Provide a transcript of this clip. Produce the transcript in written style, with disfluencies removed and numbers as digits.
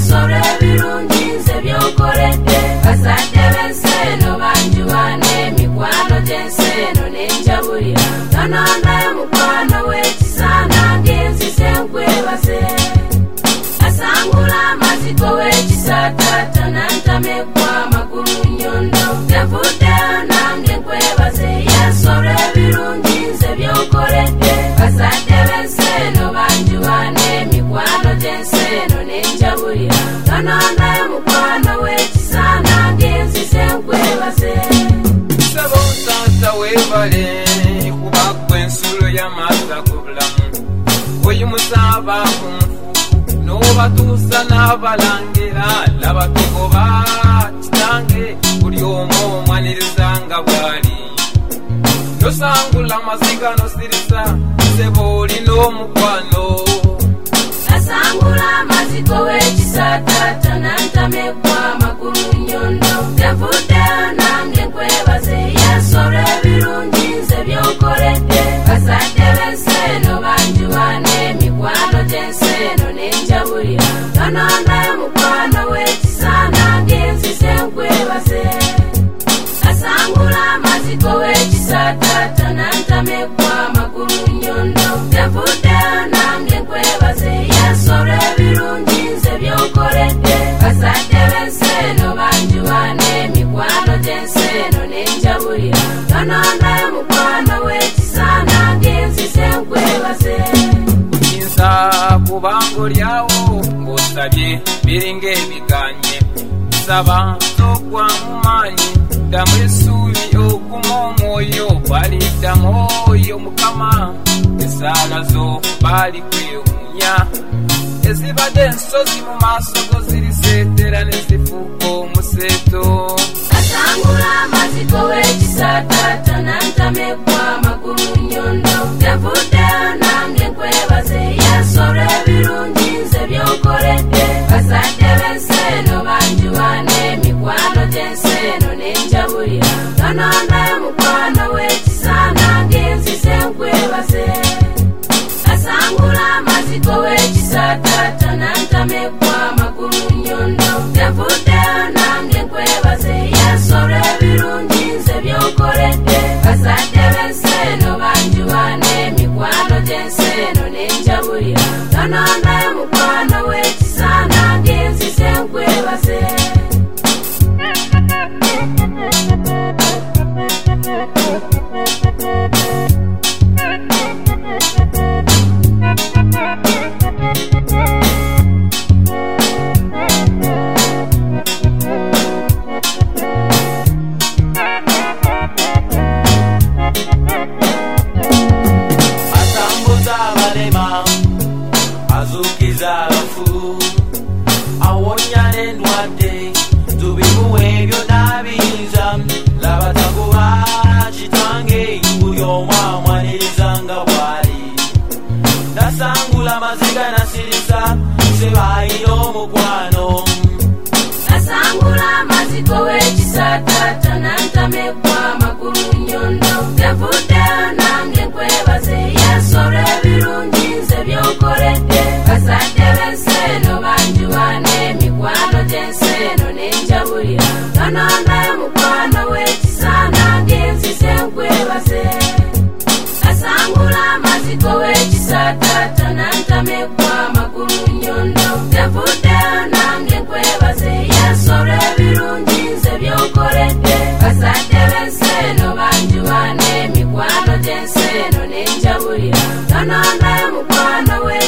yasore birungi nze byokoledde bazadde b'enseno banjuwane mikwano gy'enseno nenjabulira tononayo mukwano w'ekisaana ngenzize nkwebaze asangula amaziko w'ekisaata tonantamekwa amagulu nnyondo nvuddeyo nange nkwebaze yasore birungi nze byokoledde bazadde b'enseno banjuwane mikwano gy'enseno nenjabulira tononayo mukwano w'ekisaana ngenzize nkwebaze sabo nsasa weebale kubakwa ensulo y'amazza ku bulamu oyimusa abaavu n'obatuusa n'abalangira laba tugoba kitange buli omu omwaniriza nga bw'ali nosangula amaziga nosirisa sebo olina omukwano asangula amaziko w'ekisaata tonantamekwa amagulu nnyondo nvuddeyo nange nkwebaze yasore birungi nze byokoledde bazadde b'enseno banjuwane mikwano gy'enseno nenjabulira tononayo mukwano w'ekisaana ngenzize nkwebaze asangula amaziko w'ekisaata tonantamekwa amagulu nnyondo nvuddeyo nange nkwebaze yasore birungi nze byokoledde bazadde b'enseno banjuwane mikwano gy'enseno nenjabulira tononayo mukwano w'ekisaana ngenzize nkwebaze kuyinza kubanga olyawo ng'osabye biringa ebiganye saba togwa mu maanyi ddamu essuubi okuma omwoyo baliddamu oyo mukama esaala zo baali kwewuunya ezibadde ensozi mu maaso go ziriseetera ne zifuuka omuseeto asangula amaziko w'ekisaata tonantamekwa amagulu nnyondo nvuddeyo nange nkwebaze yasore birungi nze byokoledde bazadde b'enseno banjuwane mikwano gy'enseno nenjabulira tononayo mukwano w'ekisaana ngenzize nkwebaze asangula amaziko w'ekisaata tonantamekwa amagulu nnyondo nvuddeyo nange nkwebaze yasore birungi nze byokoledde bazadde b'enseno banjuwane mikwano gy'enseno nenjabulira tononayo mukwano w'ekisaana ngenzize nkwebaze azukiza abafu awonya n'endwadde tubimuwa ebyo n'abiyinza laba tagoba kitange buli omu amwaniriza nga bw'ali nasangula amaziga nasirisa sebaayina omukwano asangula amaziko w'ekisaata tonantamekwa amagulu nnyondo nvuddeyo nange nkwebaze yasore birungi nze byokoledde bazadde b'enseno banjuwane mikwano gy'enseno nenjabulira tononayo mukwano w'ekisaana ngenzize nkwebaze asangula amaziko w'ekisaata tonantamekwa amagulu nnyondo nvuddeyo nange nkwebaze yasore birungi nze byokoledde bazadde b'enseno banjuwane mikwano gy'enseno nenjabulira tononayo mukwano we